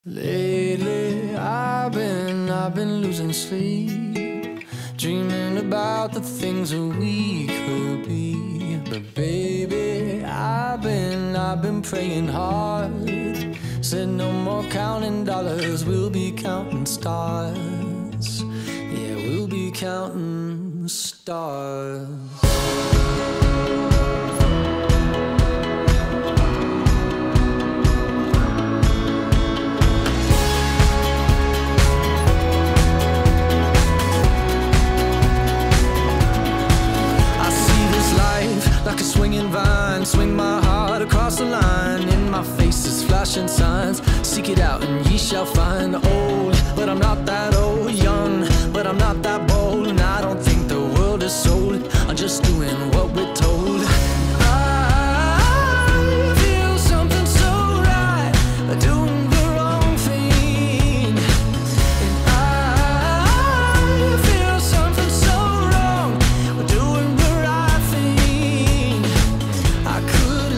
Lately I've been losing sleep, dreaming about the things that we could be. But baby, I've been praying hard. Said no more counting dollars, we'll be counting stars. Yeah, we'll be counting stars. Like a swinging vine, swing my heart across the line. In my face is flashing signs. Seek it out and ye shall find. Old, but I'm not that old. Young, but I'm not that bold. And I don't think the world is sold. I'm just doing what we're told. I feel something so right, doing the wrong thing. And I feel something so wrong, doing the right thing. I could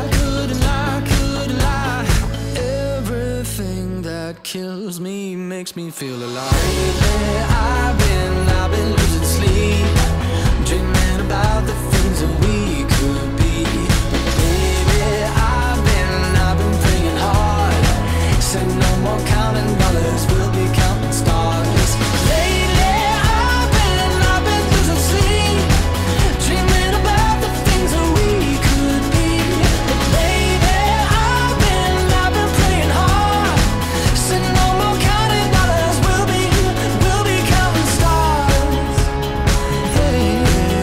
lie. Everything that kills me makes me feel alive. Lately, I've been losing sleep, dreaming about the things that we could be. Baby, I've been praying hard. Said no more counting dollars, we'll be counting stars. Lately, I've been losing sleep, dreaming about the things that we could be. But baby, I've been praying hard. Said no more counting dollars, we'll be counting stars. Hey.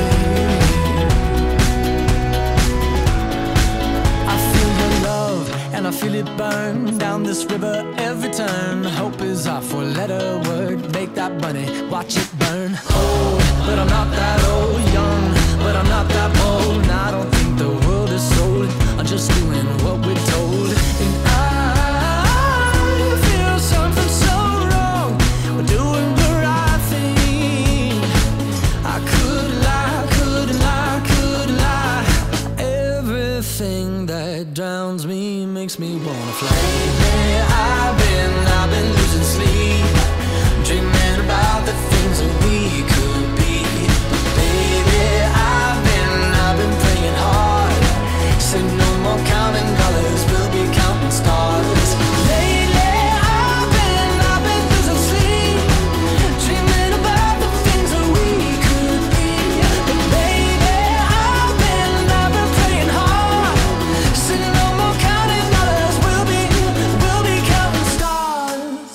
I feel your love and I feel it burn down this river every turn. Hope is our four-letter word. Make that money, watch it burn. Old, but I'm not that old. Young, but I'm not that bold. And I don't think the world is sold. I'm just doing what we're told. And I feel something so wrong. We're doing the right thing. I could lie. Everything that drowns me makes me wanna fly. Lately, I've been losing sleep, dreaming about the things that we could be. But baby, I've been praying hard. Said no more counting dollars, we'll be counting stars. Lately, I've been losing sleep, dreaming about the things that we could be. But baby, I've been praying hard. Said no more counting dollars, we'll be counting stars.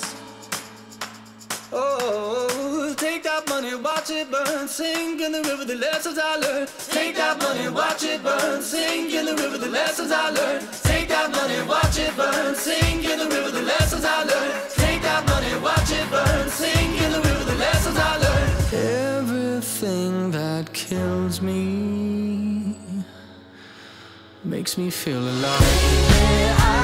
Oh, take that money, watch it burn, sink in the river, the lessons I learned. Take that money, watch it burn, sink in the river, the lessons I learned. Take that money, watch it burn, sink in the river, the lessons I learned. Take that money, watch it burn, sink in the river, the lessons I learned. Everything that kills me makes me feel alive.